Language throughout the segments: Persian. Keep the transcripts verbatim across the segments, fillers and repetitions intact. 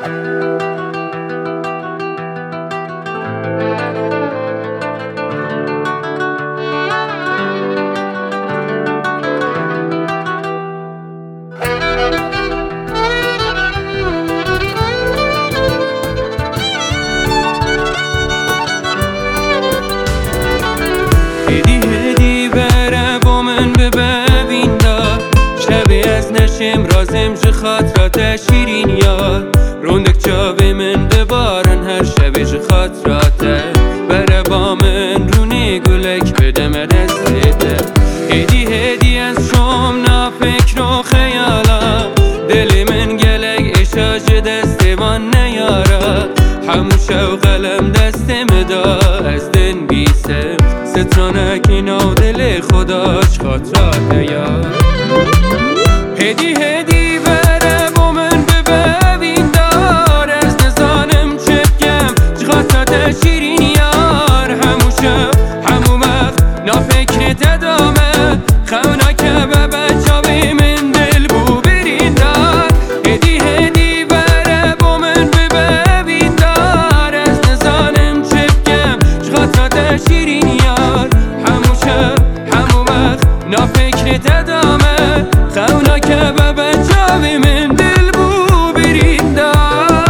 رازم ج خاطرات شیرین یاد روندک چاوی من دبارن هر شب ج خاطرات بره با من رونی گلک بدم دستیده هدی هدی از شام نا فکر و خیالا دلی من گلک اشاج دستوان نیارا هموشه و قلم دست مدا از دن بیسه سترانکی نو دل خداش خاطرات یاد هدی هدی بره با من ببین دار از نزانم چه بگم چقدر شیرین یار هموشه همو وقت نافکرت ادامه خونا که به بچاوی من دل بو برین دار هدی هدی بره با من ببین دار از نزانم چه بگم چقدر شیرین یار هموشه همو وقت نافکرت ادامه خونا که به بچاوی من دل بو برین دار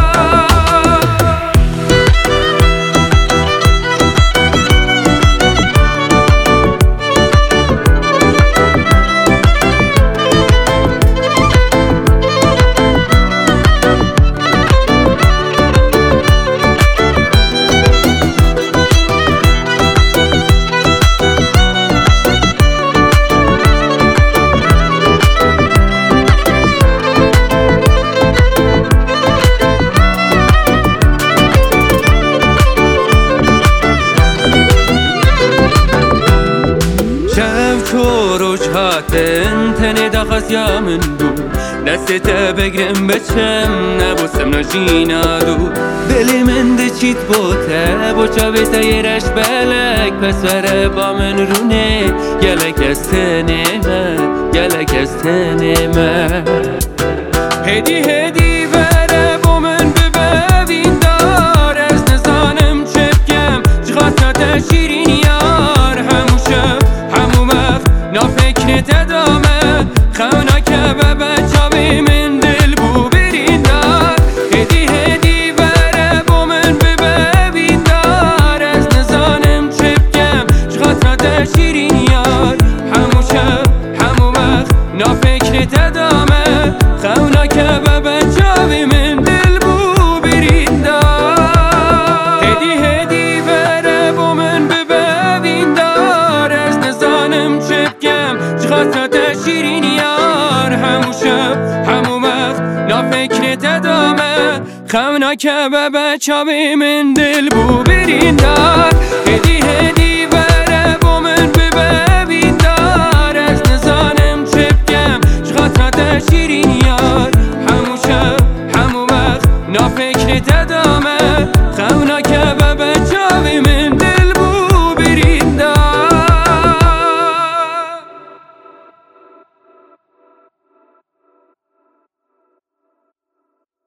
هاتن تنه داخاز یا من دو دستت بگرم بچم نبوسم نجینا دو دلی من ده چیت بوته بوچا بیتا یرش بلک پس بره با من رونه گلک از تنمه گلک از تنمه هدی هدی بره با من ببین دار از نزانم چه بگم چقدر شیرین یار هموشه همو وقت نافکرت ادامه خونا که به بچاوی من دل بو برین دار هدی هدی بره با من ببین دار از نزانم چه بگم چقدر شیرین یار هموشه همو وقت نافکرت ادامه خونا که به بچاوی من دل بو برین دار هدی هدی بره با من ببین دار از نزانم چه بگم چقدر شیرین یار هموشه همو وقت نافکرت ادامه خونا که به بچاوی من دل بو برین دار هدی هدی